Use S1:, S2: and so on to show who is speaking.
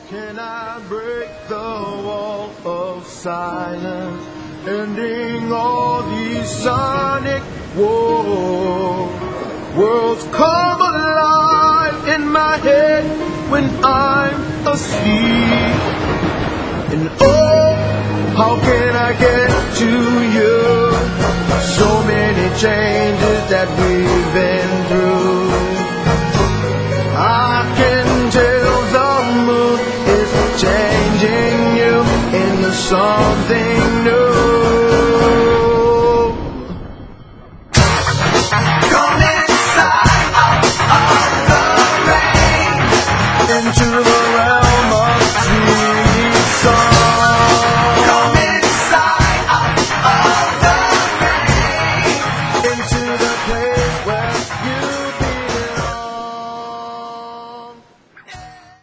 S1: Can I break the wall of silence, ending all these sonic wars? Worlds come alive in my head when I'm asleep. And oh, how can I get to you? So many changes that we've been through. I can tell the moon is changing you in the sun.